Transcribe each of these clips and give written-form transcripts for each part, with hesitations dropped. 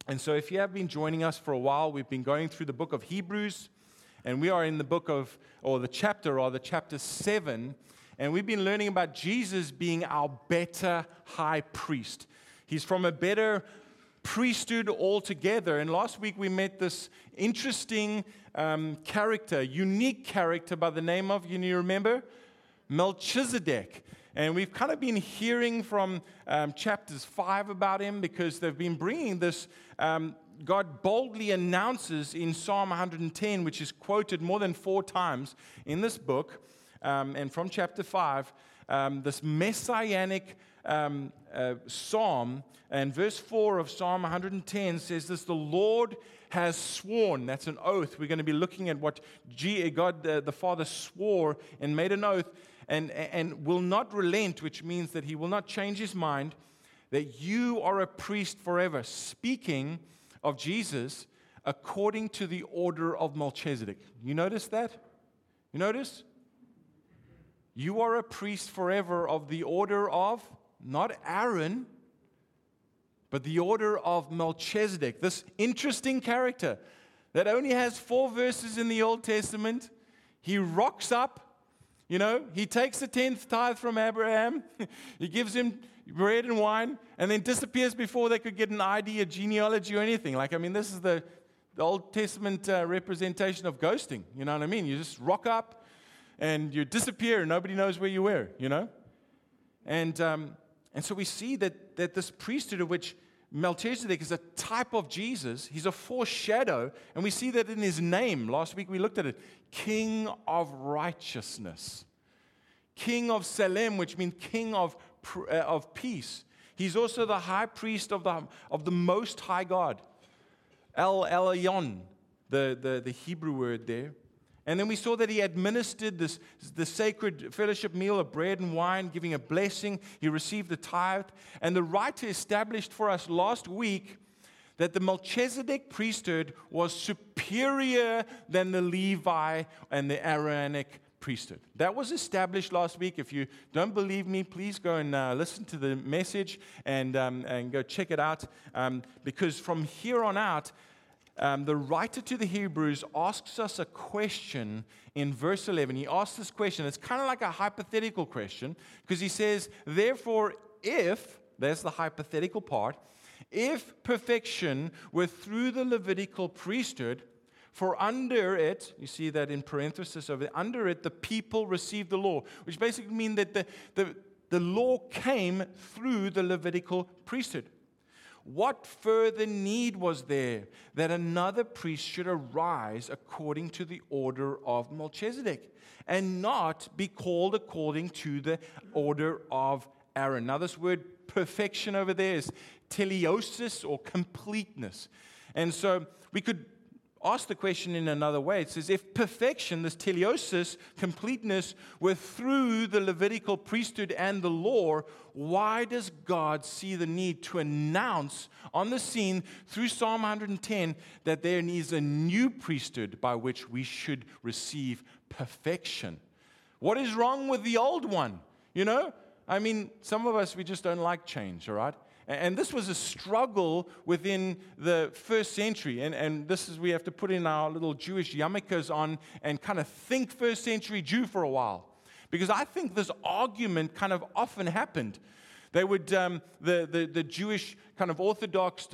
And so if you have been joining us for a while, we've been going through the book of Hebrews, and we are in the chapter 7, and we've been learning about Jesus being our better high priest. He's from a better priesthood altogether. And last week we met this interesting character, unique character by the name of, you remember? Melchizedek. And we've kind of been hearing from chapters 5 about him because they've been bringing this. God boldly announces in Psalm 110, which is quoted more than 4 times in this book, and from chapter 5, this messianic psalm, and verse 4 of Psalm 110 says this: the Lord has sworn. That's an oath. We're going to be looking at what God the Father swore and made an oath, and will not relent, which means that he will not change his mind, that you are a priest forever. Speaking of Jesus according to the order of Melchizedek. You notice that? You notice? You are a priest forever of the order of, not Aaron, but the order of Melchizedek. This interesting character that only has 4 verses in the Old Testament. He rocks up, he takes the 10th tithe from Abraham. He gives him bread and wine, and then disappears before they could get an ID, a genealogy, or anything. This is the Old Testament representation of ghosting. You know what I mean? You just rock up, and you disappear, and nobody knows where you were, And so we see that this priesthood of which Melchizedek is a type of Jesus. He's a foreshadow, and we see that in his name. Last week we looked at it. King of righteousness. King of Salem, which means king of peace. He's also the high priest of the Most High God. El Elyon, the Hebrew word there. And then we saw that he administered the sacred fellowship meal of bread and wine, giving a blessing. He received the tithe. And the writer established for us last week that the Melchizedek priesthood was superior than the Levi and the Aaronic priesthood. That was established last week. If you don't believe me, please go and listen to the message and go check it out. Because from here on out, the writer to the Hebrews asks us a question in verse 11. He asks this question. It's kind of like a hypothetical question because he says, therefore, if, there's the hypothetical part, if perfection were through the Levitical priesthood, for under it, you see that in parenthesis over there, under it the people received the law, which basically means that the law came through the Levitical priesthood. What further need was there that another priest should arise according to the order of Melchizedek and not be called according to the order of Aaron? Now, this word perfection over there is teleosis or completeness. And so we could ask the question in another way. It says, if perfection, this teleosis, completeness, were through the Levitical priesthood and the law, why does God see the need to announce on the scene through Psalm 110 that there is a new priesthood by which we should receive perfection? What is wrong with the old one? Some of us, we just don't like change, all right? And this was a struggle within the first century. And this is, we have to put in our little Jewish yarmulkes on and kind of think first century Jew for a while. Because I think this argument kind of often happened. They would, the Jewish kind of Orthodox,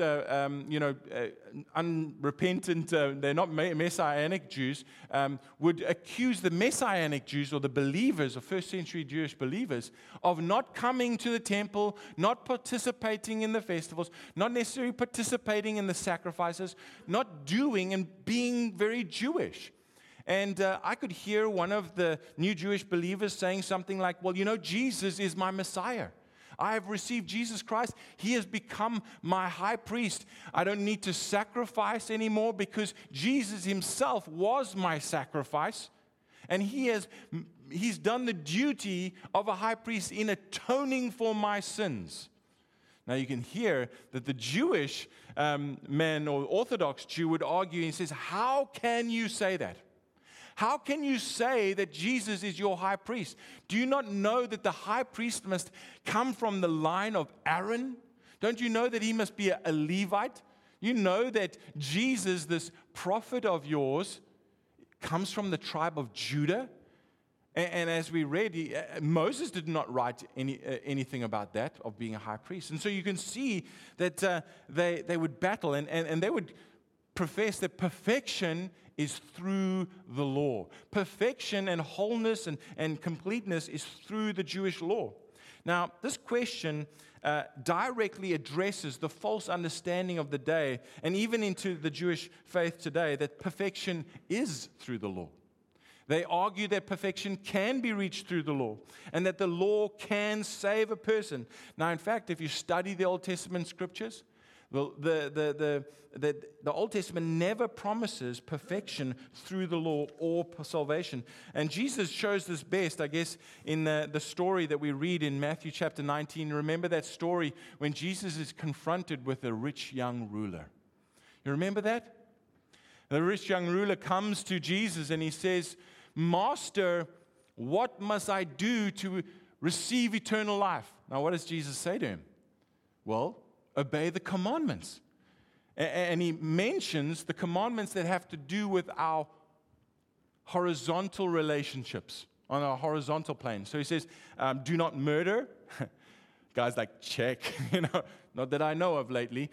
unrepentant, they're not Messianic Jews, would accuse the Messianic Jews or the believers, or first century Jewish believers, of not coming to the temple, not participating in the festivals, not necessarily participating in the sacrifices, not doing and being very Jewish. And I could hear one of the new Jewish believers saying something like, well, Jesus is my Messiah. I have received Jesus Christ. He has become my high priest. I don't need to sacrifice anymore because Jesus himself was my sacrifice. And he's done the duty of a high priest in atoning for my sins. Now you can hear that the Jewish man or Orthodox Jew would argue, and he says, how can you say that? How can you say that Jesus is your high priest? Do you not know that the high priest must come from the line of Aaron? Don't you know that he must be a Levite? You know that Jesus, this prophet of yours, comes from the tribe of Judah. And as we read, Moses did not write anything about that, of being a high priest. And so you can see that they would battle, and they would profess that perfection is through the law. Perfection and wholeness and completeness is through the Jewish law. Now, this question directly addresses the false understanding of the day, and even into the Jewish faith today, that perfection is through the law. They argue that perfection can be reached through the law and that the law can save a person. Now, in fact, if you study the Old Testament scriptures, the Old Testament never promises perfection through the law or salvation. And Jesus shows this best, I guess, in the story that we read in Matthew chapter 19. Remember that story when Jesus is confronted with a rich young ruler. You remember that? The rich young ruler comes to Jesus and he says, "Master, what must I do to receive eternal life?" Now, what does Jesus say to him? Well, obey the commandments. And he mentions the commandments that have to do with our horizontal relationships, on our horizontal plane. So he says, do not murder. Guys like, check, not that I know of lately,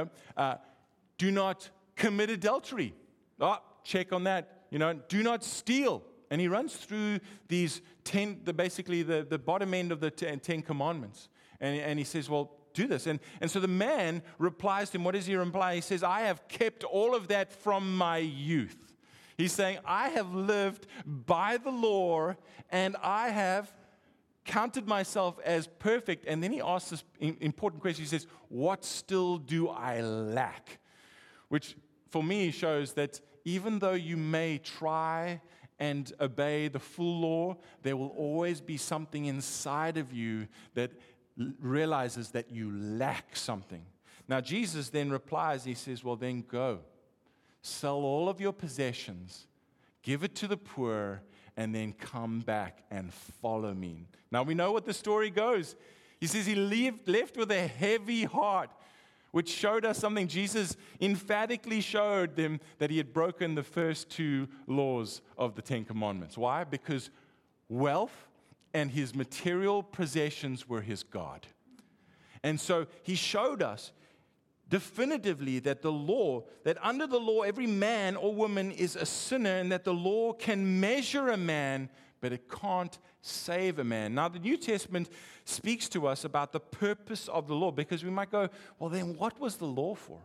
do not commit adultery. Oh, check on that. Do not steal. And he runs through these 10, basically the bottom end of the 10 commandments. And he says, well, do this. And so the man replies to him, what does he reply? He says, I have kept all of that from my youth. He's saying, I have lived by the law and I have counted myself as perfect. And then he asks this important question. He says, what still do I lack? Which for me shows that even though you may try and obey the full law, there will always be something inside of you that realizes that you lack something. Now, Jesus then replies, he says, well, then go. Sell all of your possessions, give it to the poor, and then come back and follow me. Now, we know what the story goes. He says he left with a heavy heart, which showed us something. Jesus emphatically showed them that he had broken the first 2 laws of the 10 Commandments. Why? Because wealth and his material possessions were his God. And so he showed us definitively that under the law, every man or woman is a sinner, and that the law can measure a man, but it can't save a man. Now, the New Testament speaks to us about the purpose of the law, because we might go, well, then what was the law for?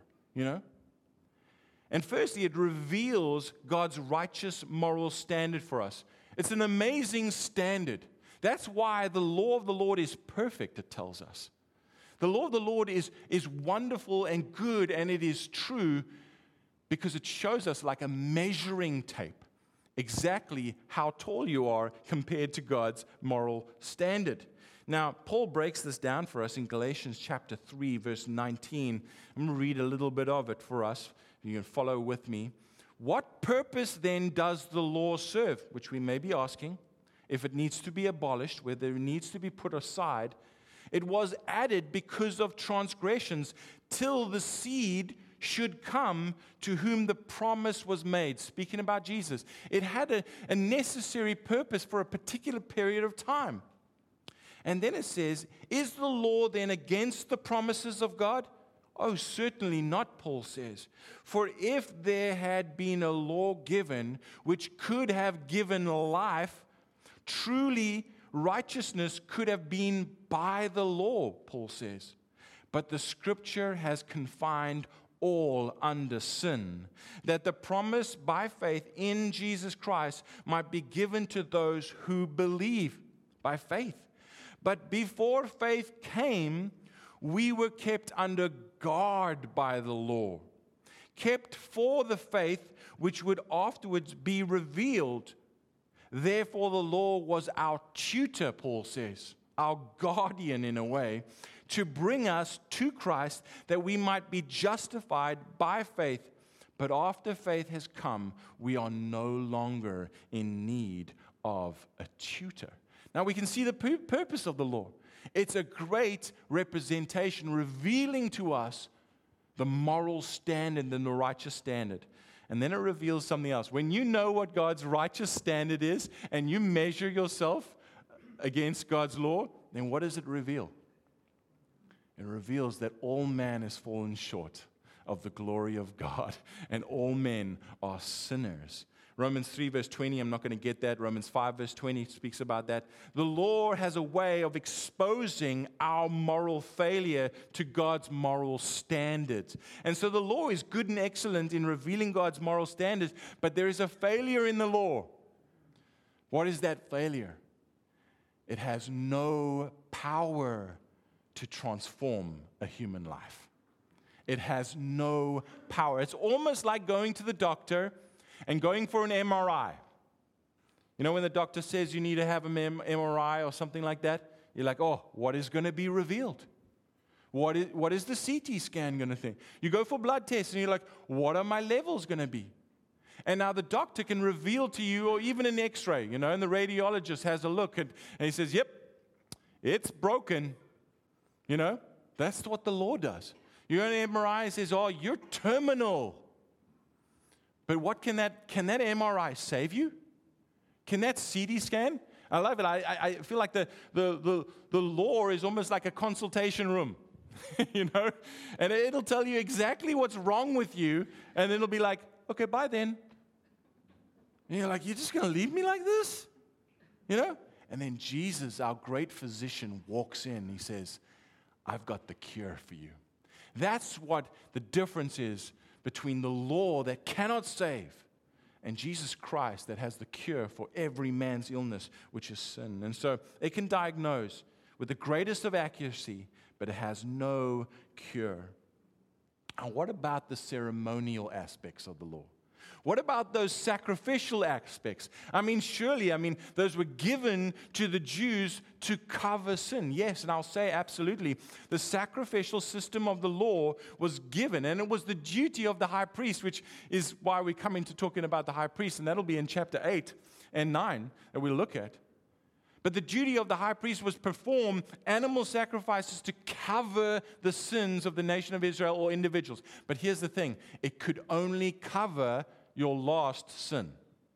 And firstly, it reveals God's righteous moral standard for us. It's an amazing standard. That's why the law of the Lord is perfect, it tells us. The law of the Lord is wonderful and good, and it is true because it shows us like a measuring tape exactly how tall you are compared to God's moral standard. Now, Paul breaks this down for us in Galatians chapter 3, verse 19. I'm going to read a little bit of it for us. You can follow with me. What purpose then does the law serve? Which we may be asking. If it needs to be abolished, whether it needs to be put aside, it was added because of transgressions, till the seed should come to whom the promise was made. Speaking about Jesus, it had a necessary purpose for a particular period of time. And then it says, is the law then against the promises of God? Oh, certainly not, Paul says. For if there had been a law given which could have given life, truly, righteousness could have been by the law, Paul says. But the Scripture has confined all under sin, that the promise by faith in Jesus Christ might be given to those who believe by faith. But before faith came, we were kept under guard by the law, kept for the faith which would afterwards be revealed. Therefore, the law was our tutor, Paul says, our guardian in a way, to bring us to Christ that we might be justified by faith. But after faith has come, we are no longer in need of a tutor. Now, we can see the purpose of the law. It's a great representation, revealing to us the moral standard and the righteous standard. And then it reveals something else. When you know what God's righteous standard is and you measure yourself against God's law, then what does it reveal? It reveals that all man has fallen short of the glory of God, and all men are sinners. Romans 3 verse 20, I'm not going to get that. Romans 5 verse 20 speaks about that. The law has a way of exposing our moral failure to God's moral standards. And so the law is good and excellent in revealing God's moral standards, but there is a failure in the law. What is that failure? It has no power to transform a human life. It has no power. It's almost like going to the doctor and going for an MRI. You know, when the doctor says you need to have an MRI or something like that, you're like, oh, what is going to be revealed? What is the CT scan going to think? You go for blood tests and you're like, what are my levels going to be? And now the doctor can reveal to you, or even an x-ray, you know, and the radiologist has a look and he says, yep, it's broken. You know, that's what the law does. You go to an MRI and says, oh, you're terminal. But what can that MRI save you? Can that CT scan? I love it. I feel like the law is almost like a consultation room, you know? And it'll tell you exactly what's wrong with you, and then it'll be like, okay, bye then. And you're like, you're just going to leave me like this? You know? And then Jesus, our great physician, walks in. He says, I've got the cure for you. That's what the difference is between the law that cannot save and Jesus Christ that has the cure for every man's illness, which is sin. And so it can diagnose with the greatest of accuracy, but it has no cure. And what about the ceremonial aspects of the law? What about those sacrificial aspects? Surely, those were given to the Jews to cover sin. Yes, and I'll say absolutely. The sacrificial system of the law was given, and it was the duty of the high priest, which is why we come into talking about the high priest, and that'll be in chapter 8 and 9 that we'll look at. But the duty of the high priest was perform animal sacrifices to cover the sins of the nation of Israel or individuals. But here's the thing. It could only cover your last sin.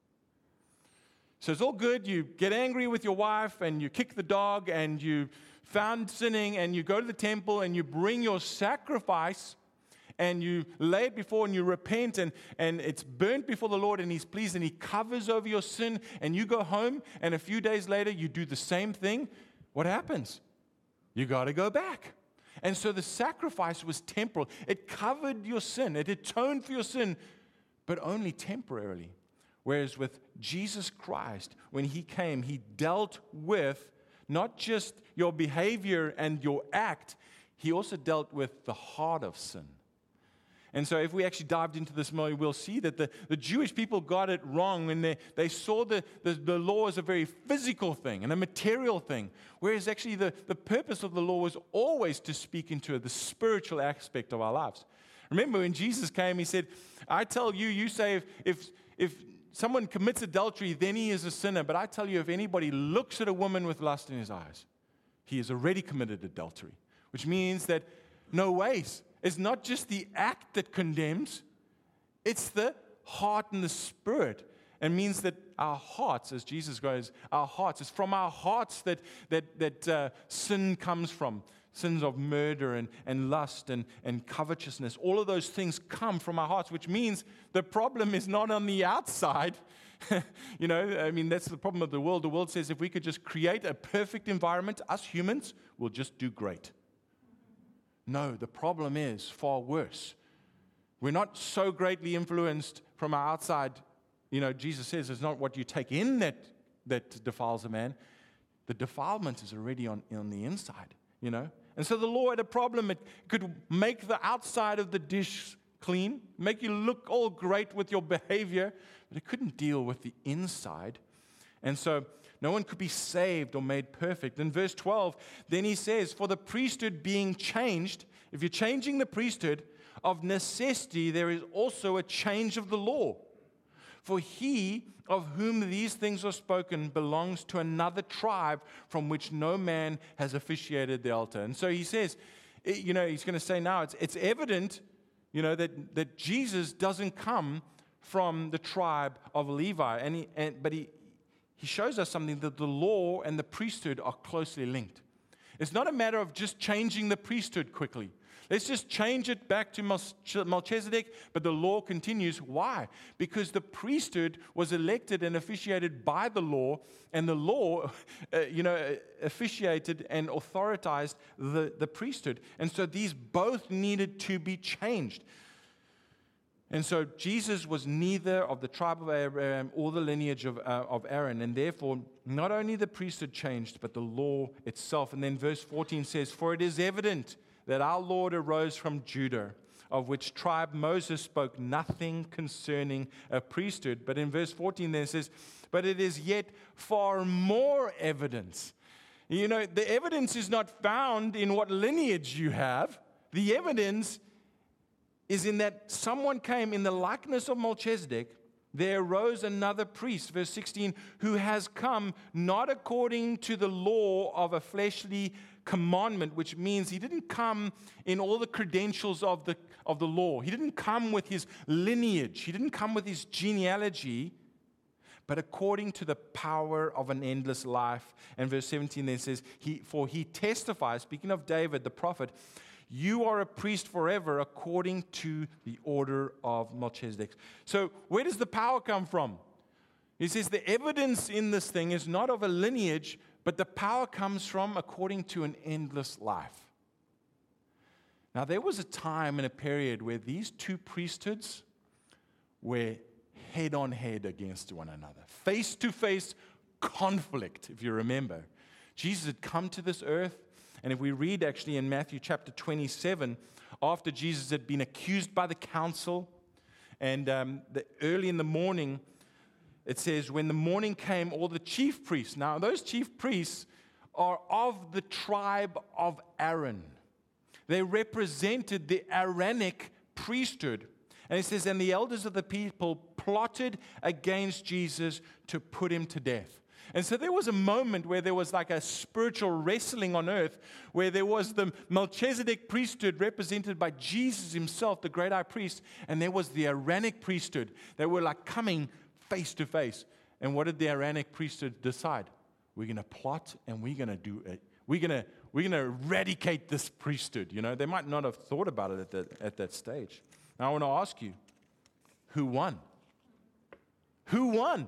So it's all good. You get angry with your wife and you kick the dog and you found sinning and you go to the temple and you bring your sacrifice and you lay it before and you repent and it's burnt before the Lord and He's pleased and He covers over your sin and you go home and a few days later you do the same thing. What happens? You got to go back. And so the sacrifice was temporal. It covered your sin. It atoned for your sin, but only temporarily. Whereas with Jesus Christ, when He came, He dealt with not just your behavior and your act, He also dealt with the heart of sin. And so if we actually dived into this more, we'll see that the Jewish people got it wrong when they saw the law as a very physical thing and a material thing, whereas actually the purpose of the law was always to speak into the spiritual aspect of our lives. Remember when Jesus came, He said, I tell you, you say if someone commits adultery, then he is a sinner. But I tell you, if anybody looks at a woman with lust in his eyes, he has already committed adultery. Which means that no ways. It's not just the act that condemns, it's the heart and the spirit. It means that our hearts, as Jesus goes, our hearts, it's from our hearts that sin comes from. Sins of murder and lust and covetousness. All of those things come from our hearts, which means the problem is not on the outside. That's the problem of the world. The world says if we could just create a perfect environment, us humans will just do great. No, the problem is far worse. We're not so greatly influenced from our outside. Jesus says it's not what you take in that defiles a man. The defilement is already on the inside, And so the law had a problem. It could make the outside of the dish clean, make you look all great with your behavior, but it couldn't deal with the inside. And so no one could be saved or made perfect. In verse 12, then he says, for the priesthood being changed, if you're changing the priesthood, of necessity there is also a change of the law. For he of whom these things are spoken belongs to another tribe from which no man has officiated the altar. And so he says, he's going to say now, it's evident that Jesus doesn't come from the tribe of Levi. But he shows us something, that the law and the priesthood are closely linked. It's not a matter of just changing the priesthood quickly. Let's just change it back to Melchizedek, but the law continues. Why? Because the priesthood was elected and officiated by the law, and the law, officiated and authorized the priesthood. And so these both needed to be changed. And so Jesus was neither of the tribe of Abraham or the lineage of Aaron, and therefore not only the priesthood changed, but the law itself. And then verse 14 says, "For it is evident that our Lord arose from Judah, of which tribe Moses spoke nothing concerning a priesthood." But in verse 14 there it says, "But it is yet far more evidence." The evidence is not found in what lineage you have. The evidence is in that someone came in the likeness of Melchizedek. There arose another priest, verse 16, who has come not according to the law of a fleshly commandment, which means he didn't come in all the credentials of the law. He didn't come with his lineage. He didn't come with his genealogy, but according to the power of an endless life. And verse 17 then says, For he testifies, speaking of David the prophet, "You are a priest forever according to the order of Melchizedek." So where does the power come from? He says the evidence in this thing is not of a lineage, but the power comes from according to an endless life. Now there was a time and a period where these two priesthoods were head on head against one another. Face to face conflict, if you remember. Jesus had come to this earth. And if we read actually in Matthew chapter 27, after Jesus had been accused by the council, and early in the morning, it says, when the morning came, all the chief priests. Now, those chief priests are of the tribe of Aaron. They represented the Aaronic priesthood. And it says, and the elders of the people plotted against Jesus to put him to death. And so there was a moment where there was like a spiritual wrestling on earth, where there was the Melchizedek priesthood represented by Jesus himself, the great high priest, and there was the Aaronic priesthood. They were like coming face to face. And what did the Aaronic priesthood decide? We're going to plot and we're going to do it. We're going to eradicate this priesthood. They might not have thought about it at that stage. Now I want to ask you, who won? Who won?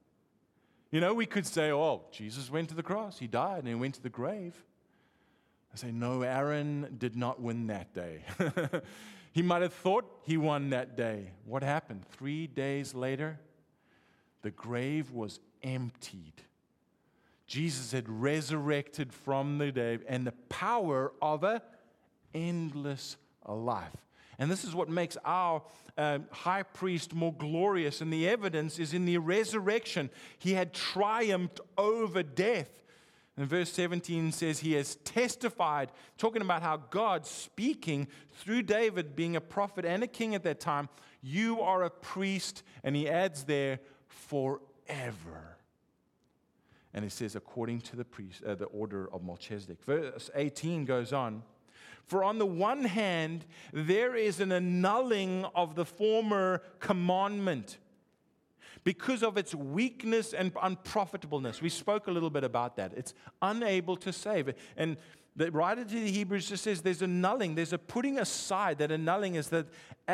We could say, oh, Jesus went to the cross. He died and he went to the grave. I say, no, Aaron did not win that day. He might have thought he won that day. What happened? 3 days later, the grave was emptied. Jesus had resurrected from the grave, and the power of an endless life. And this is what makes our high priest more glorious. And the evidence is in the resurrection. He had triumphed over death. And verse 17 says he has testified, talking about how God speaking through David, being a prophet and a king at that time, you are a priest, and he adds there, forever. And it says, according to the order of Melchizedek. Verse 18 goes on. For on the one hand, there is an annulling of the former commandment because of its weakness and unprofitableness. We spoke a little bit about that. It's unable to save. And the writer to the Hebrews just says there's annulling, there's a putting aside. That annulling is that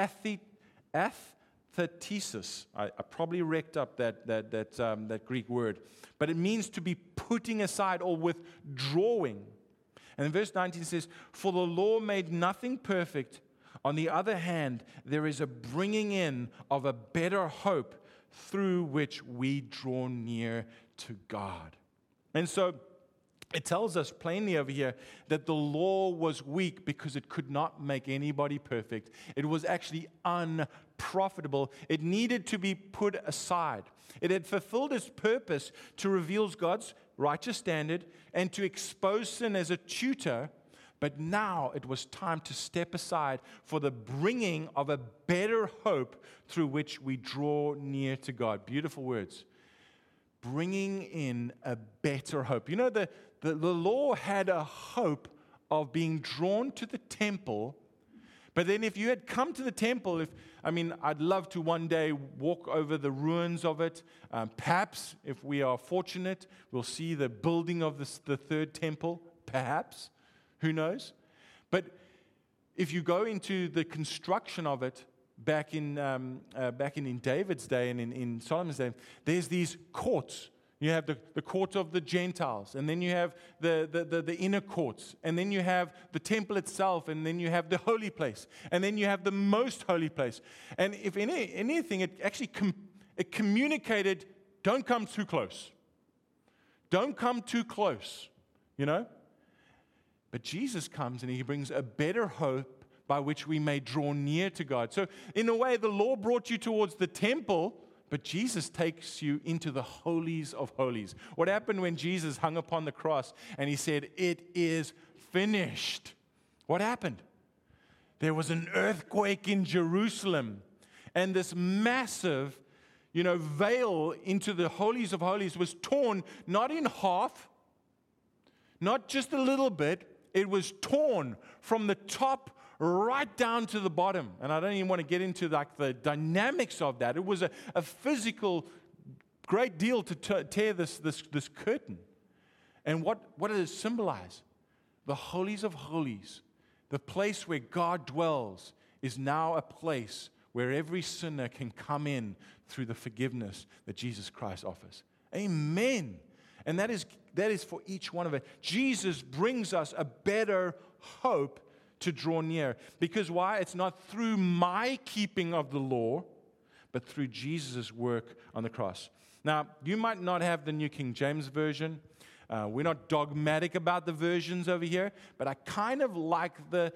athetesis. I probably wrecked up that Greek word. But it means to be putting aside or withdrawing. And in verse 19 says, for the law made nothing perfect. On the other hand, there is a bringing in of a better hope through which we draw near to God. And so it tells us plainly over here that the law was weak because it could not make anybody perfect. It was actually unprofitable. It needed to be put aside. It had fulfilled its purpose to reveal God's righteous standard and to expose sin as a tutor, but now it was time to step aside for the bringing of a better hope through which we draw near to God. Beautiful words. Bringing in a better hope. The law had a hope of being drawn to the temple, But then if you had come to the temple, I'd love to one day walk over the ruins of it. Perhaps, if we are fortunate, we'll see the building of the third temple. Perhaps. Who knows? But if you go into the construction of it back in David's day and in Solomon's day, there's these courts. You have the court of the Gentiles, and then you have the inner courts, and then you have the temple itself, and then you have the holy place, and then you have the most holy place. And if anything, it actually it communicated, don't come too close. Don't come too close, you know? But Jesus comes and he brings a better hope by which we may draw near to God. So in a way, the law brought you towards the temple, but Jesus takes you into the holies of holies. What happened when Jesus hung upon the cross and he said, "It is finished"? What happened? There was an earthquake in Jerusalem, and this massive, veil into the holies of holies was torn, not in half, not just a little bit. It was torn from the top right down to the bottom. And I don't even want to get into the dynamics of that. It was a physical great deal to tear this curtain. And what does it symbolize? The holies of holies, the place where God dwells, is now a place where every sinner can come in through the forgiveness that Jesus Christ offers. Amen. And that is for each one of us. Jesus brings us a better hope to draw near. Because why? It's not through my keeping of the law, but through Jesus' work on the cross. Now, you might not have the New King James Version. We're not dogmatic about the versions over here, but I kind of like the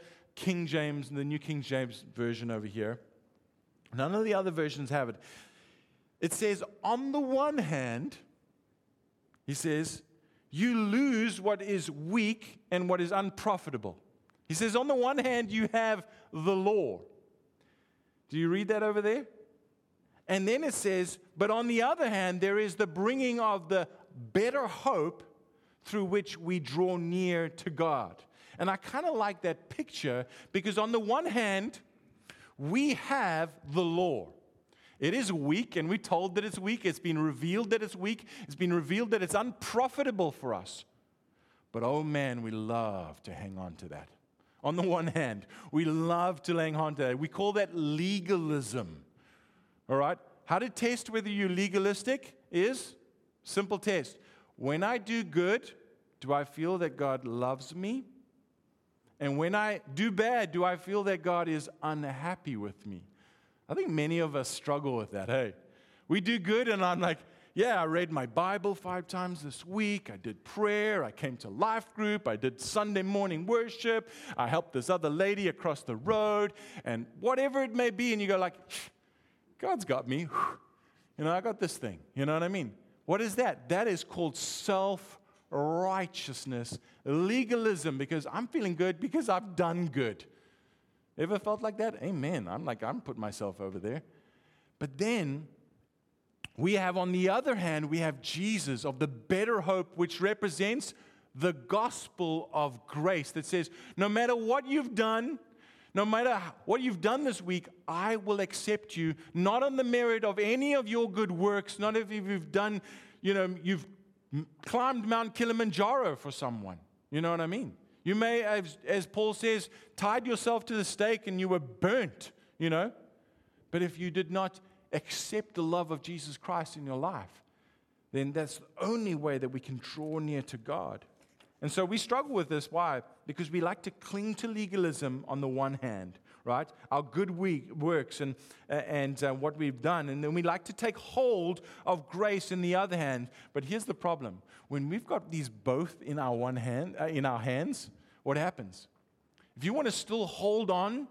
New King James Version over here. None of the other versions have it. It says, on the one hand, he says, you lose what is weak and what is unprofitable. He says, on the one hand, you have the law. Do you read that over there? And then it says, but on the other hand, there is the bringing of the better hope through which we draw near to God. And I kind of like that picture because on the one hand, we have the law. It is weak, and we're told that it's weak. It's been revealed that it's weak. It's been revealed that it's unprofitable for us. But oh man, we love to hang on to that. On the one hand, we love to hang on to that. We call that legalism. All right? How to test whether you're legalistic is simple test. When I do good, do I feel that God loves me? And when I do bad, do I feel that God is unhappy with me? I think many of us struggle with that. Hey, we do good, and I'm like, yeah, I read my Bible 5 times this week. I did prayer. I came to life group. I did Sunday morning worship. I helped this other lady across the road, and whatever it may be. And you go like, God's got me. I got this thing. You know what I mean? What is that? That is called self-righteousness, legalism, because I'm feeling good because I've done good. Ever felt like that? Amen. I'm putting myself over there. But then we have, on the other hand, we have Jesus of the better hope, which represents the gospel of grace that says, no matter what you've done, no matter what you've done this week, I will accept you, not on the merit of any of your good works, not if you've done, you've climbed Mount Kilimanjaro for someone. You know what I mean? You may, as Paul says, tied yourself to the stake and you were burnt, But if you did not accept the love of Jesus Christ in your life, then that's the only way that we can draw near to God. And so we struggle with this. Why? Because we like to cling to legalism on the one hand, right? Our good works and what we've done. And then we like to take hold of grace in the other hand. But here's the problem. When we've got these both in our hands, what happens? If you want to still hold on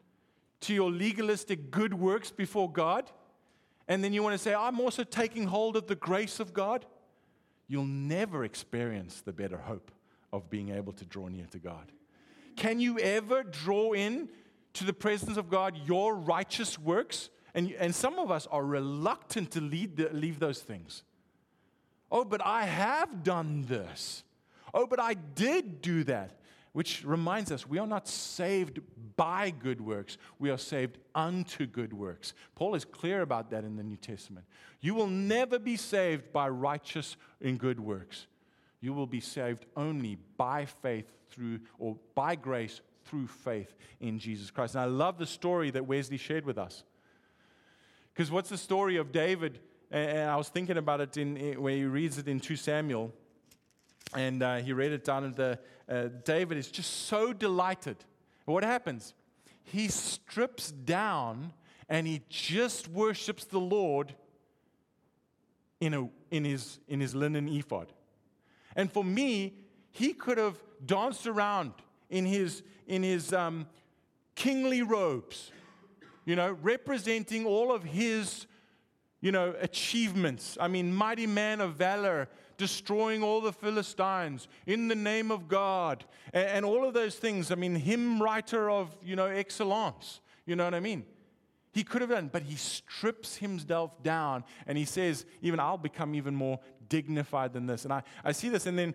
to your legalistic good works before God, and then you want to say, I'm also taking hold of the grace of God, you'll never experience the better hope of being able to draw near to God. Can you ever draw in to the presence of God your righteous works? And some of us are reluctant to leave those things. Oh, but I have done this. Oh, but I did do that. which reminds us we are not saved by good works. We are saved unto good works. Paul is clear about that in the New Testament. You will never be saved by righteous and good works. You will be saved only by faith through, or by grace through faith in Jesus Christ. And I love the story that Wesley shared with us. Because what's the story of David? And I was thinking about it where he reads it in 2 Samuel. And he read it down at David is just so delighted. And what happens? He strips down and he just worships the Lord in his linen ephod. And for me, he could have danced around in his kingly robes, representing all of his, achievements. I mean, mighty man of valor, destroying all the Philistines in the name of God, and all of those things. I mean, hymn writer of, excellence. You know what I mean? He could have done, but he strips himself down, and he says, I'll become even more dignified than this. And I see this, and then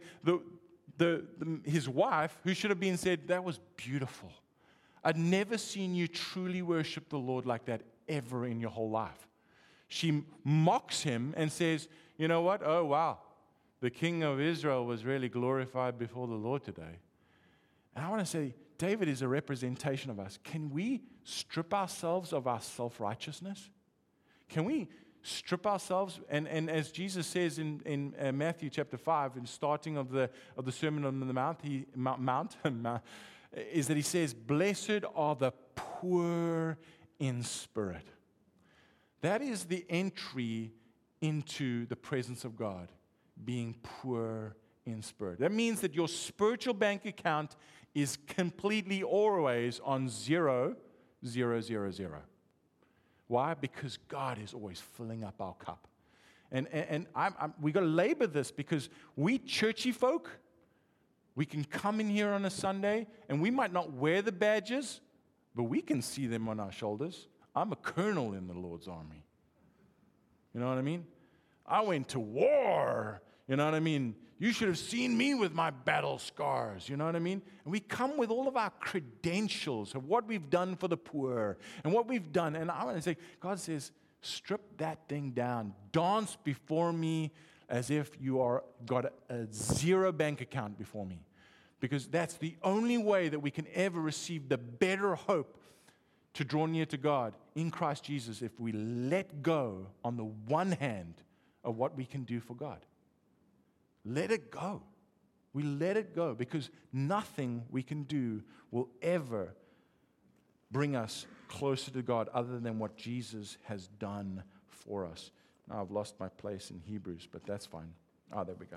his wife, who should have been said, that was beautiful. I'd never seen you truly worship the Lord like that ever in your whole life. She mocks him and says, you know what? Oh, wow. The king of Israel was really glorified before the Lord today. And I want to say, David is a representation of us. Can we strip ourselves of our self-righteousness? Can we strip ourselves? And as Jesus says in Matthew chapter 5, in starting of the Sermon on the Mount, is that he says, blessed are the poor in spirit. That is the entry into the presence of God, being poor in spirit. That means that your spiritual bank account is completely always on 0, 0, 0, 0. Why? Because God is always filling up our cup. And we got to labor this, because we churchy folk, we can come in here on a Sunday and we might not wear the badges, but we can see them on our shoulders. I'm a colonel in the Lord's army. You know what I mean? I went to war. You know what I mean? You should have seen me with my battle scars. You know what I mean? And we come with all of our credentials of what we've done for the poor and what we've done. And I want to say, God says, strip that thing down. Dance before me as if you are got a zero bank account before me. Because that's the only way that we can ever receive the better hope to draw near to God in Christ Jesus, if we let go on the one hand of what we can do for God. Let it go. We let it go, because nothing we can do will ever bring us closer to God other than what Jesus has done for us. Now, I've lost my place in Hebrews, but that's fine. There we go.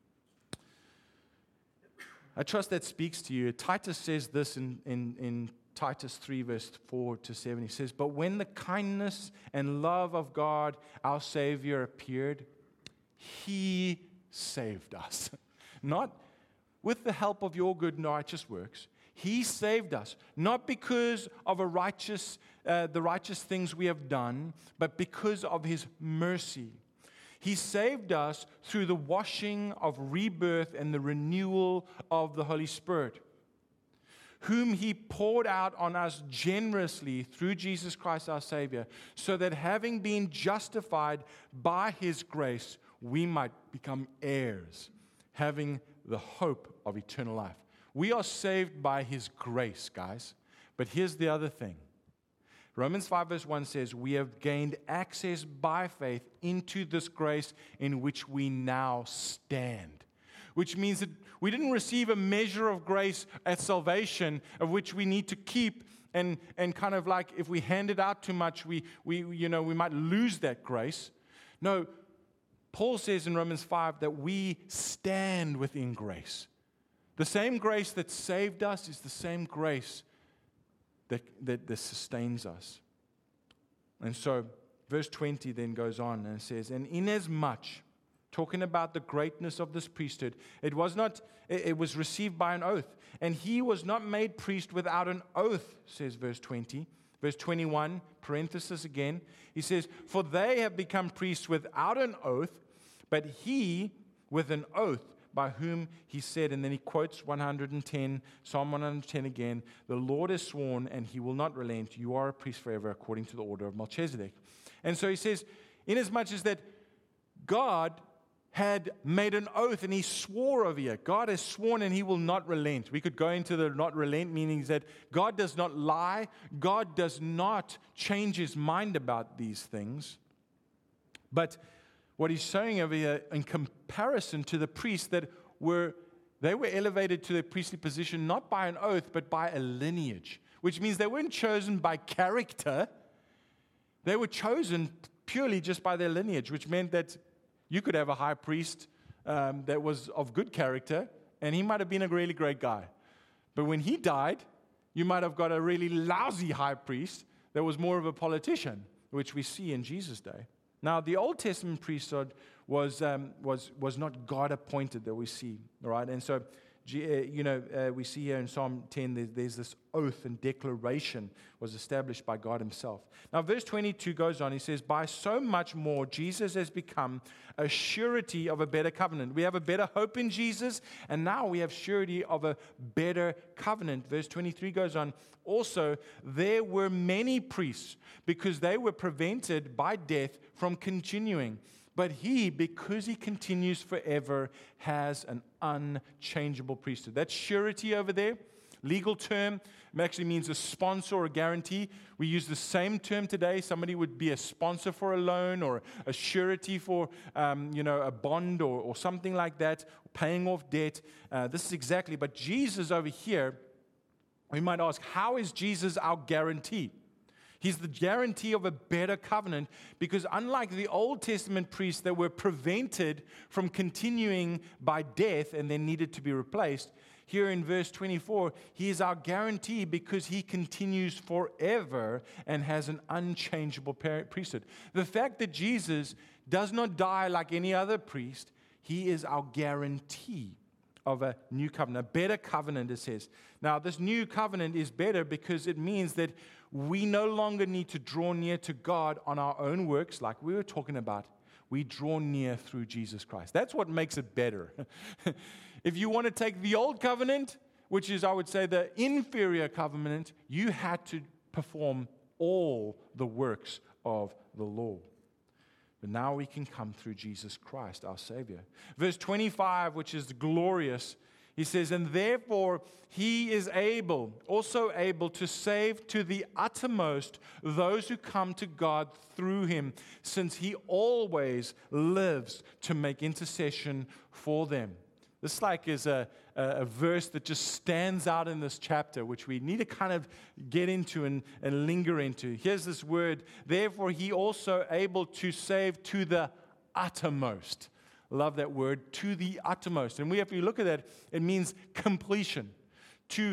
I trust that speaks to you. Titus says this in Titus 3, verse 4 to 7. He says, but when the kindness and love of God, our Savior, appeared, He saved us. Not with the help of your good and righteous works. He saved us, not because of the righteous things we have done, but because of His mercy. He saved us through the washing of rebirth and the renewal of the Holy Spirit, whom He poured out on us generously through Jesus Christ our Savior, so that having been justified by His grace, we might become heirs, having the hope of eternal life. We are saved by His grace, guys. But here's the other thing. Romans 5 verse 1 says, we have gained access by faith into this grace in which we now stand. Which means that we didn't receive a measure of grace at salvation of which we need to keep, and kind of like if we hand it out too much, we might lose that grace. No, Paul says in Romans 5 that we stand within grace. The same grace that saved us is the same grace that sustains us. And so verse 20 then goes on and says, and inasmuch, talking about the greatness of this priesthood, it was received by an oath, and He was not made priest without an oath, says verse 20. Verse 21, parenthesis again, he says, for they have become priests without an oath, but He with an oath, by whom he said, and then he quotes 110, Psalm 110 again, the Lord has sworn and he will not relent. You are a priest forever according to the order of Melchizedek. And so he says, inasmuch as that God had made an oath and he swore over here. God has sworn and he will not relent. We could go into the not relent, meaning that God does not lie. God does not change his mind about these things. But what he's showing over here in comparison to the priests that they were elevated to their priestly position not by an oath but by a lineage, which means they weren't chosen by character. They were chosen purely just by their lineage, which meant that you could have a high priest that was of good character, and he might have been a really great guy. But when he died, you might have got a really lousy high priest that was more of a politician, which we see in Jesus' day. Now, the Old Testament priesthood was not God-appointed that we see, all right? And so, we see here in Psalm 10, there's this oath and declaration was established by God himself. Now, verse 22 goes on. He says, by so much more, Jesus has become a surety of a better covenant. We have a better hope in Jesus, and now we have surety of a better covenant. Verse 23 goes on. Also, there were many priests because they were prevented by death from continuing. But he, because he continues forever, has an unchangeable priesthood. That surety over there, legal term, actually means a sponsor or a guarantee. We use the same term today. Somebody would be a sponsor for a loan or a surety for, a bond or something like that, paying off debt. This is exactly. But Jesus over here, we might ask, how is Jesus our guarantee? He's the guarantee of a better covenant because unlike the Old Testament priests that were prevented from continuing by death and then needed to be replaced, here in verse 24, he is our guarantee because he continues forever and has an unchangeable priesthood. The fact that Jesus does not die like any other priest, he is our guarantee of a new covenant, a better covenant, it says. Now, this new covenant is better because it means that we no longer need to draw near to God on our own works, like we were talking about. We draw near through Jesus Christ. That's what makes it better. If you want to take the old covenant, which is, I would say, the inferior covenant, you had to perform all the works of the law. But now we can come through Jesus Christ, our Savior. Verse 25, which is glorious, he says, and therefore he is also able to save to the uttermost those who come to God through him, since he always lives to make intercession for them. This is a verse that just stands out in this chapter, which we need to kind of get into and linger into. Here's this word, therefore he also able to save to the uttermost. Love that word, to the uttermost. And if you look at that, it means completion. To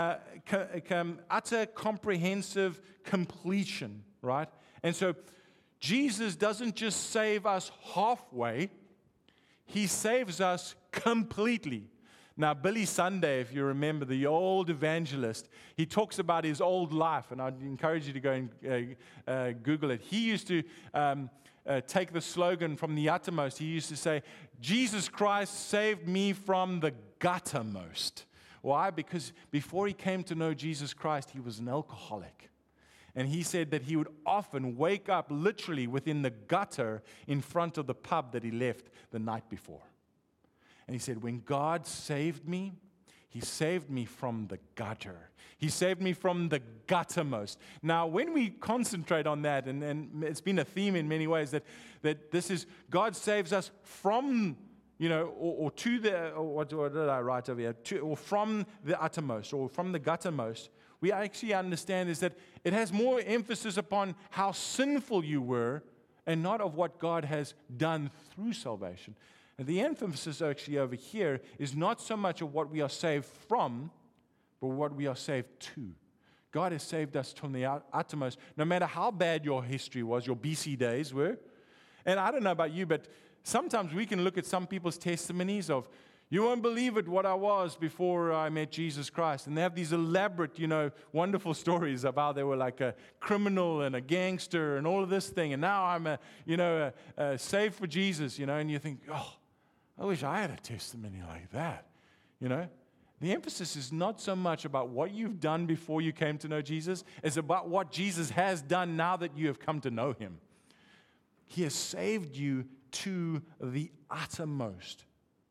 utter comprehensive completion, right? And so Jesus doesn't just save us halfway, he saves us completely. Now, Billy Sunday, if you remember, the old evangelist, he talks about his old life, and I'd encourage you to go and Google it. He used to take the slogan from the uttermost. He used to say, Jesus Christ saved me from the guttermost. Why? Because before he came to know Jesus Christ, he was an alcoholic. And he said that he would often wake up literally within the gutter in front of the pub that he left the night before. And he said, when God saved me, he saved me from the gutter. He saved me from the guttermost. Now, when we concentrate on that, and it's been a theme in many ways, that this is, God saves us from, or to the, or what did I write over here? Or from the uttermost, or from the guttermost. We actually understand is that it has more emphasis upon how sinful you were and not of what God has done through salvation. And the emphasis actually over here is not so much of what we are saved from, but what we are saved to. God has saved us from the uttermost, no matter how bad your history was, your BC days were. And I don't know about you, but sometimes we can look at some people's testimonies of, you won't believe it what I was before I met Jesus Christ. And they have these elaborate, wonderful stories of how they were like a criminal and a gangster and all of this thing. And now I'm saved for Jesus, and you think, I wish I had a testimony like that. You know, the emphasis is not so much about what you've done before you came to know Jesus. It's about what Jesus has done now that you have come to know him. He has saved you to the uttermost.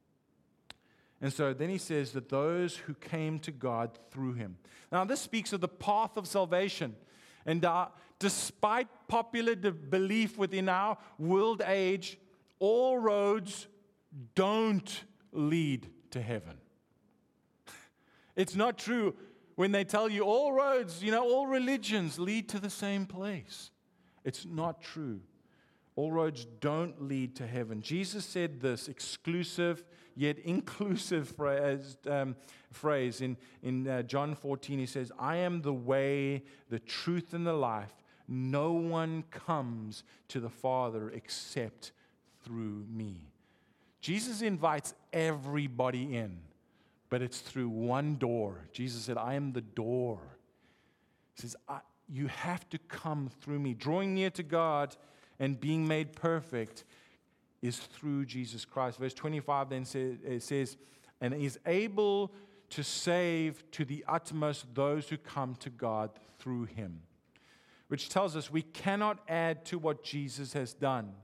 And so then he says that those who came to God through him. Now this speaks of the path of salvation. And despite popular belief within our world age, all roads don't lead to heaven. It's not true when they tell you all roads, all religions lead to the same place. It's not true. All roads don't lead to heaven. Jesus said this exclusive yet inclusive phrase in John 14. He says, I am the way, the truth, and the life. No one comes to the Father except through me. Jesus invites everybody in, but it's through one door. Jesus said, I am the door. He says, you have to come through me. Drawing near to God and being made perfect is through Jesus Christ. Verse 25 then says, and is able to save to the utmost those who come to God through him. Which tells us we cannot add to what Jesus has done.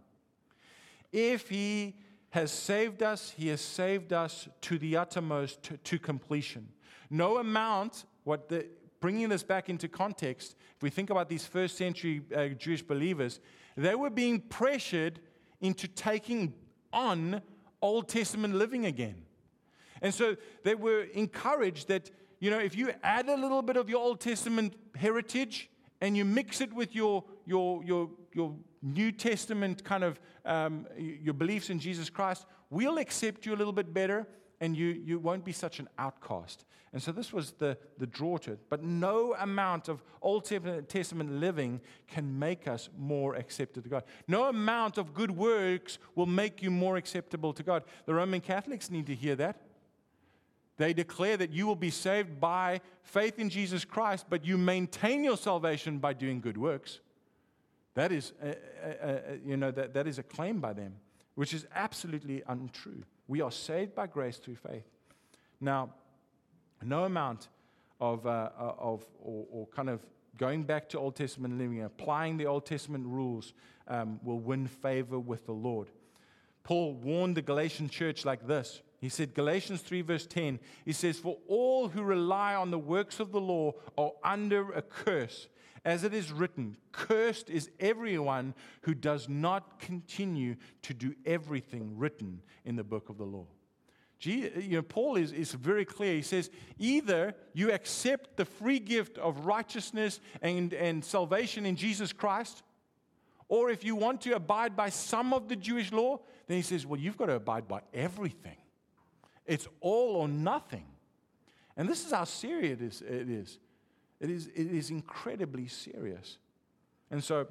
If he has saved us, he has saved us to the uttermost, to completion. No amount, bringing this back into context, if we think about these first century Jewish believers, they were being pressured into taking on Old Testament living again. And so they were encouraged that, if you add a little bit of your Old Testament heritage and you mix it with your New Testament kind of your beliefs in Jesus Christ, we'll accept you a little bit better and you won't be such an outcast. And so this was the draw to it. But no amount of Old Testament living can make us more accepted to God. No amount of good works will make you more acceptable to God. The Roman Catholics need to hear that. They declare that you will be saved by faith in Jesus Christ, but you maintain your salvation by doing good works. That is, that is a claim by them, which is absolutely untrue. We are saved by grace through faith. Now, no amount of kind of going back to Old Testament living, applying the Old Testament rules will win favor with the Lord. Paul warned the Galatian church like this. He said, Galatians 3 verse 10, he says, for all who rely on the works of the law are under a curse. As it is written, cursed is everyone who does not continue to do everything written in the book of the law. Paul is very clear. He says, either you accept the free gift of righteousness and salvation in Jesus Christ, or if you want to abide by some of the Jewish law, then he says, well, you've got to abide by everything. It's all or nothing. And this is how serious it is. It is incredibly serious. And so,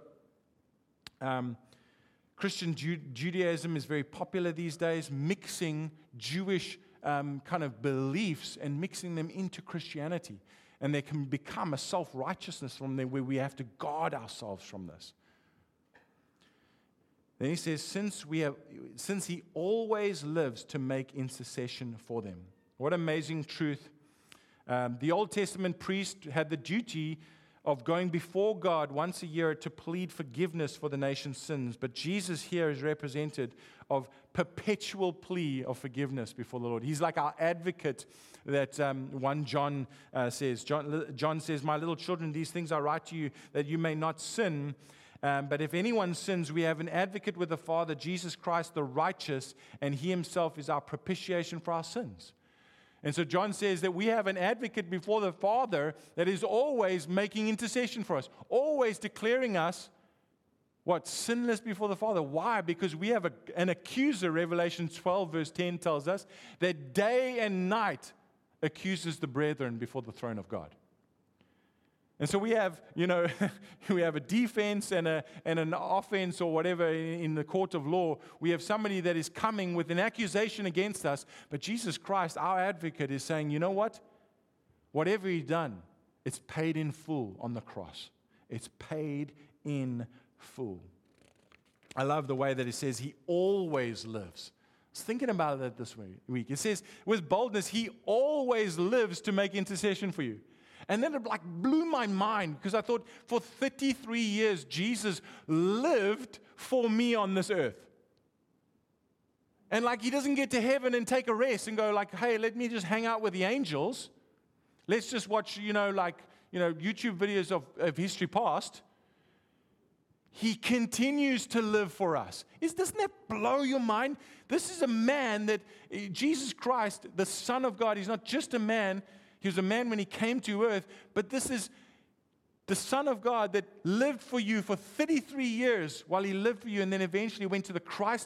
Christian Judaism is very popular these days, mixing Jewish kind of beliefs and mixing them into Christianity. And there can become a self-righteousness from there where we have to guard ourselves from this. Then he says, since he always lives to make intercession for them. What amazing truth. The Old Testament priest had the duty of going before God once a year to plead forgiveness for the nation's sins. But Jesus here is represented of perpetual plea of forgiveness before the Lord. He's like our advocate that 1 John says. John says, my little children, these things I write to you that you may not sin. But if anyone sins, we have an advocate with the Father, Jesus Christ the righteous, and he himself is our propitiation for our sins. And so John says that we have an advocate before the Father that is always making intercession for us, always declaring us, sinless before the Father. Why? Because we have an accuser, Revelation 12 verse 10 tells us, that day and night accuses the brethren before the throne of God. And so we have, we have a defense and an offense or whatever in the court of law. We have somebody that is coming with an accusation against us. But Jesus Christ, our advocate, is saying, you know what? Whatever he's done, it's paid in full on the cross. It's paid in full. I love the way that it says he always lives. was thinking about that this week. It says, with boldness, he always lives to make intercession for you. And then it like blew my mind because I thought for 33 years, Jesus lived for me on this earth. And like he doesn't get to heaven and take a rest and go like, hey, let me just hang out with the angels. Let's just watch, YouTube videos of history past. He continues to live for us. Doesn't that blow your mind? This is a man that, Jesus Christ, the Son of God, he's not just a man. He was a man when he came to earth, but this is the Son of God that lived for you for 33 years while he lived for you, and then eventually went to the cross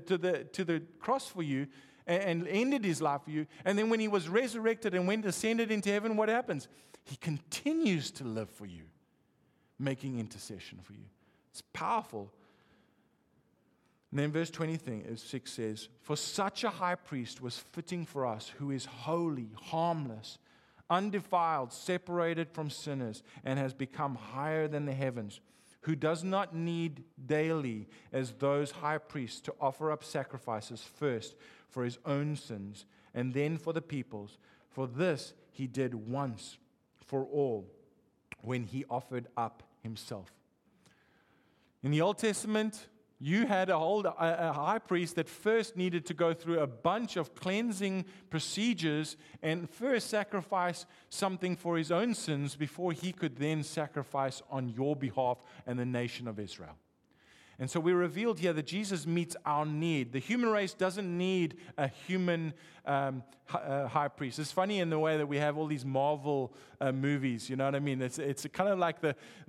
for you and ended his life for you. And then when he was resurrected and ascended into heaven, what happens? He continues to live for you, making intercession for you. It's powerful. And then verse 26 says, for such a high priest was fitting for us, who is holy, harmless, undefiled, separated from sinners, and has become higher than the heavens, who does not need daily, as those high priests, to offer up sacrifices first for his own sins and then for the people's. For this he did once for all when he offered up himself. In the Old Testament, you had a high priest that first needed to go through a bunch of cleansing procedures and first sacrifice something for his own sins before he could then sacrifice on your behalf and the nation of Israel. And so we're revealed here that Jesus meets our need. The human race doesn't need a human high priest. It's funny in the way that we have all these Marvel movies, you know what I mean? It's kind of like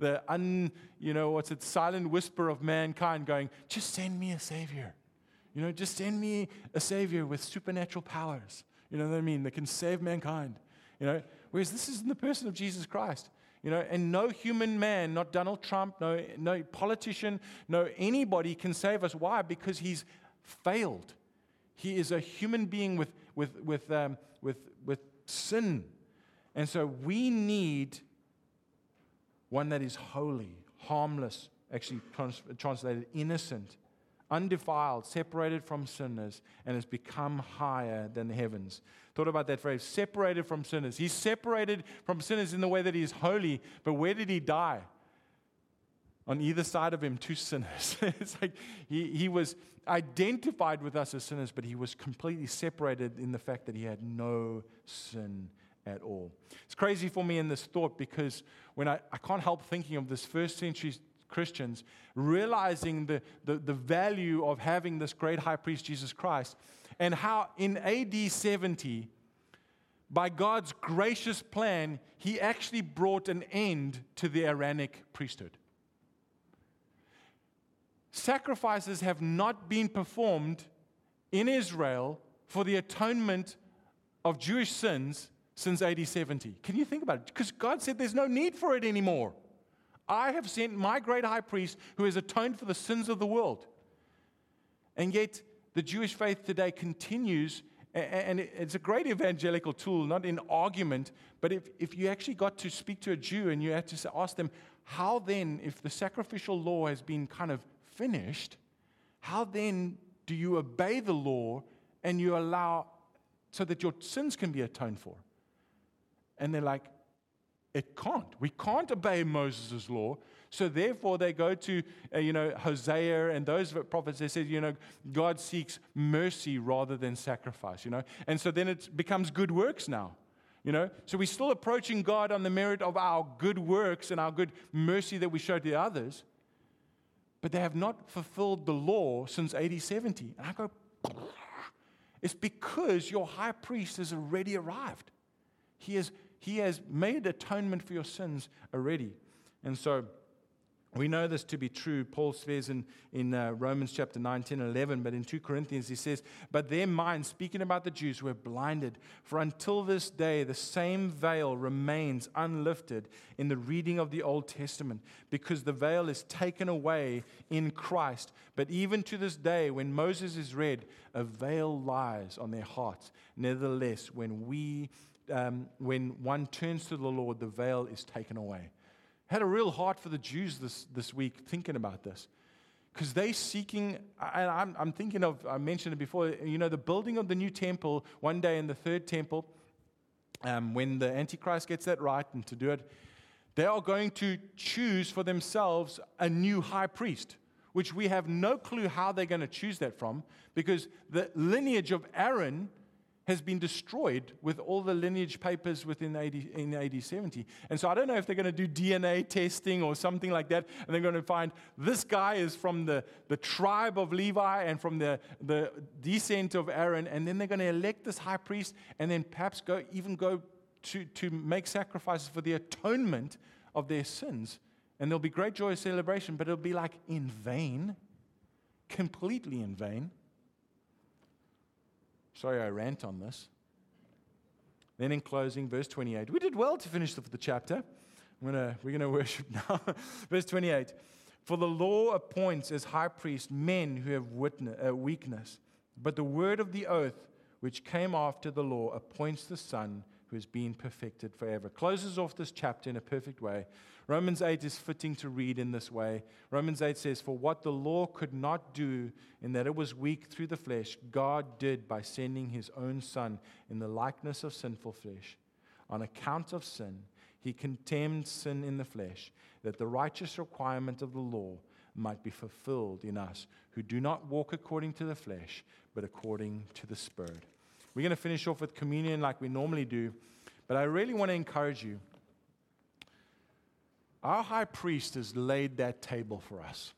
the silent whisper of mankind going, just send me a savior. Just send me a savior with supernatural powers. You know what I mean? That can save mankind. Whereas this is in the person of Jesus Christ. And no human man, not Donald Trump, no politician, no anybody can save us. Why? Because he's failed. He is a human being with sin. And so we need one that is holy, harmless, actually translated innocent, undefiled, separated from sinners, and has become higher than the heavens. Thought about that phrase, separated from sinners. He's separated from sinners in the way that he is holy, but where did he die? On either side of him, two sinners. It's like he was identified with us as sinners, but he was completely separated in the fact that he had no sin at all. It's crazy for me in this thought because when I can't help thinking of this first century Christians realizing the value of having this great high priest, Jesus Christ, and how in AD 70, by God's gracious plan, he actually brought an end to the Aaronic priesthood. Sacrifices have not been performed in Israel for the atonement of Jewish sins since AD 70. Can you think about it? Because God said there's no need for it anymore. I have sent my great high priest who has atoned for the sins of the world. And yet, the Jewish faith today continues, and it's a great evangelical tool, not in argument, but if you actually got to speak to a Jew and you had to ask them, how then, if the sacrificial law has been kind of finished, how then do you obey the law and you allow so that your sins can be atoned for? And they're like, it can't. We can't obey Moses' law. So therefore, they go to, Hosea and those prophets. They said, God seeks mercy rather than sacrifice, And so then it becomes good works now, So we're still approaching God on the merit of our good works and our good mercy that we show to others. But they have not fulfilled the law since AD 70. And I go, it's because your high priest has already arrived. He has made atonement for your sins already. And so we know this to be true. Paul says in Romans chapter 9, 10, 11, but in 2 Corinthians he says, but their minds, speaking about the Jews, were blinded. For until this day, the same veil remains unlifted in the reading of the Old Testament, because the veil is taken away in Christ. But even to this day, when Moses is read, a veil lies on their hearts. Nevertheless, when one turns to the Lord, the veil is taken away. I had a real heart for the Jews this week thinking about this. Because they're seeking, and I'm thinking of, I mentioned it before, the building of the new temple, one day in the third temple, when the Antichrist gets that right and to do it, they are going to choose for themselves a new high priest, which we have no clue how they're going to choose that from, because the lineage of Aaron has been destroyed with all the lineage papers in AD 70. And so I don't know if they're going to do DNA testing or something like that, and they're going to find this guy is from the tribe of Levi and from the descent of Aaron, and then they're going to elect this high priest, and then perhaps go to make sacrifices for the atonement of their sins. And there'll be great joyous celebration, but it'll be like in vain, completely in vain. Sorry I rant on this. Then in closing, verse 28. We did well to finish the chapter. We're going to worship now. Verse 28. For the law appoints as high priests men who have weakness, but the word of the oath which came after the law appoints the Son who has been perfected forever. Closes off this chapter in a perfect way. Romans 8 is fitting to read in this way. Romans 8 says, for what the law could not do in that it was weak through the flesh, God did by sending his own Son in the likeness of sinful flesh. On account of sin, he condemned sin in the flesh, that the righteous requirement of the law might be fulfilled in us, who do not walk according to the flesh, but according to the Spirit. We're going to finish off with communion like we normally do, but I really want to encourage you. Our high priest has laid that table for us.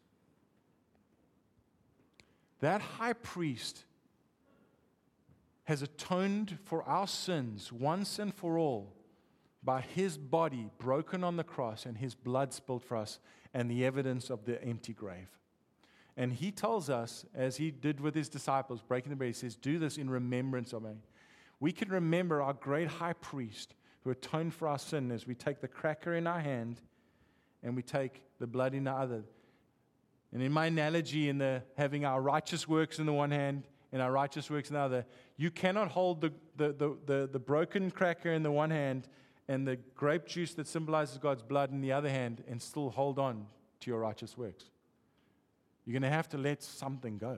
That high priest has atoned for our sins once and for all by his body broken on the cross and his blood spilled for us and the evidence of the empty grave. And he tells us, as he did with his disciples, breaking the bread, he says, do this in remembrance of me. We can remember our great high priest who atoned for our sin as we take the cracker in our hand and we take the blood in the other. And in my analogy, having our righteous works in the one hand and our righteous works in the other, you cannot hold the broken cracker in the one hand and the grape juice that symbolizes God's blood in the other hand and still hold on to your righteous works. You're going to have to let something go.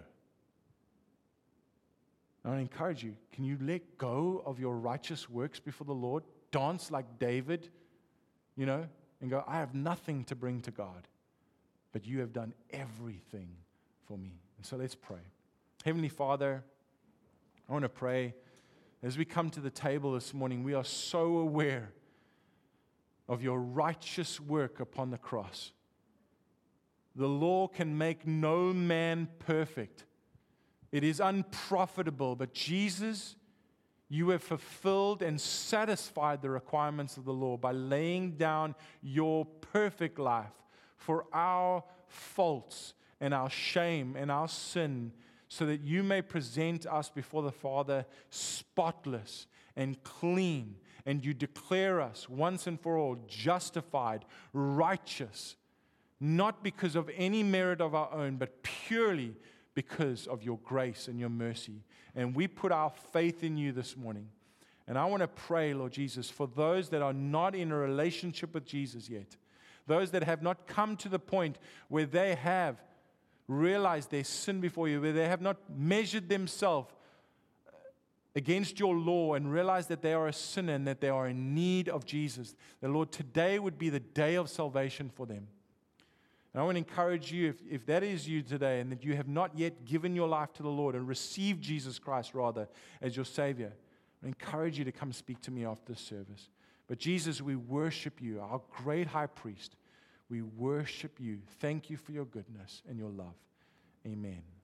I want to encourage you, can you let go of your righteous works before the Lord? Dance like David, and go, I have nothing to bring to God, but you have done everything for me. And so let's pray. Heavenly Father, I want to pray as we come to the table this morning, we are so aware of your righteous work upon the cross. The law can make no man perfect. It is unprofitable, but Jesus, you have fulfilled and satisfied the requirements of the law by laying down your perfect life for our faults and our shame and our sin, so that you may present us before the Father spotless and clean, and you declare us once and for all justified, righteous, not because of any merit of our own, but purely because of your grace and your mercy. And we put our faith in you this morning. And I want to pray, Lord Jesus, for those that are not in a relationship with Jesus yet, those that have not come to the point where they have realized their sin before you, where they have not measured themselves against your law and realized that they are a sinner and that they are in need of Jesus. The Lord, today would be the day of salvation for them. And I want to encourage you, if that is you today and that you have not yet given your life to the Lord and received Jesus Christ, rather, as your Savior, I encourage you to come speak to me after this service. But Jesus, we worship you, our great high priest. We worship you. Thank you for your goodness and your love. Amen.